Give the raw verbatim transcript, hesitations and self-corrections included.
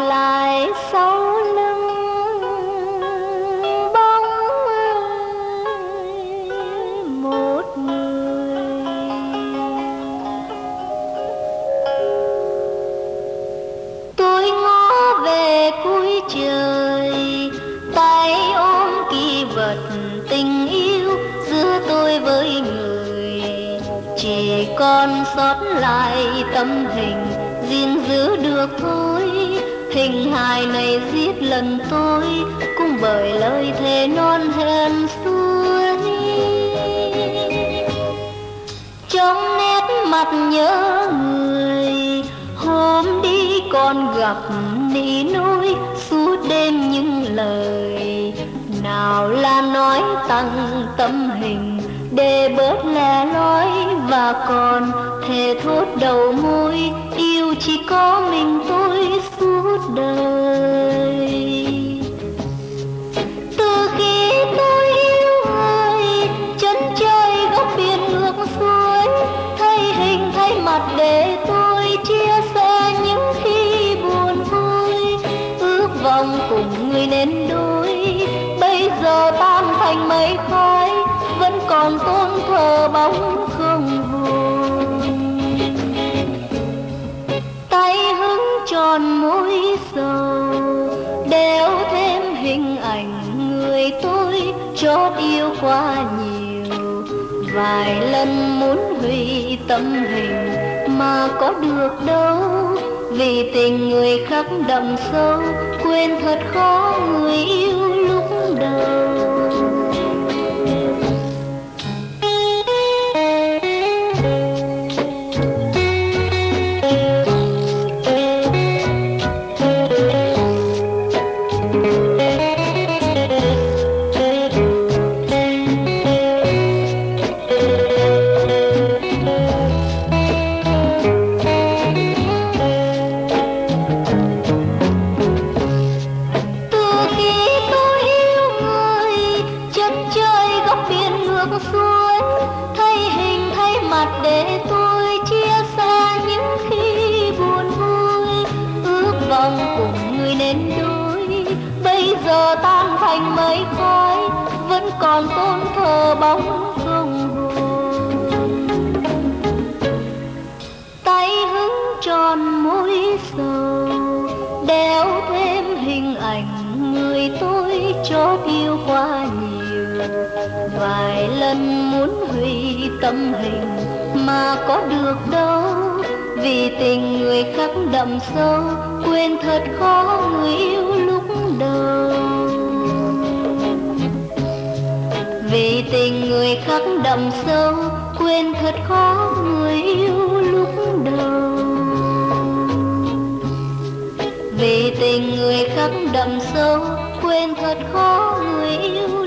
lại sau lưng bóng một người. Tôi ngó về cuối trời, tay ôm kỷ vật tình yêu giữa tôi với người. Chỉ còn sót lại tâm hình gìn giữ được thôi. Hình hài này giết lần tôi cũng bởi lời thề non hẹn xưa. Trong nét mặt nhớ người, hôm đi còn gặp nỉ nỗi suốt đêm những lời. Nào là nói tặng tâm hình để bớt lẻ loi, và còn thề thốt đầu môi yêu chỉ có mình tôi suốt đời. Từ khi tôi yêu người, chân trời góc biển ngược xuôi, thấy hình thấy mặt để tôi chia sẻ những khi buồn vui. Ước vọng cùng người nên đôi, bây giờ tan thành mây khói, vẫn còn tôn thờ bóng không hồn. Tay hứng tròn môi sầu, đeo thêm hình ảnh người tôi chót yêu quá nhiều. Vài lần muốn hủy tâm hình mà có được đâu, vì tình người khắc đậm sâu, quên thật khó người yêu lúc đầu. Để tôi chia sẻ những khi buồn vui. Ước vọng cùng người nên đôi, bây giờ tan thành mây khói, vẫn còn tôn thờ bóng không hồn. Tay hứng tròn môi sầu, đeo thêm hình ảnh người tôi chót yêu quá nhiều. Vài lần muốn hủy tâm hình mà có được đâu, vì tình người khắc đậm sâu, quên thật khó người yêu lúc đầu. Vì tình người khắc đậm sâu, quên thật khó người yêu lúc đầu. Vì tình người khắc đậm sâu, quên thật khó người yêu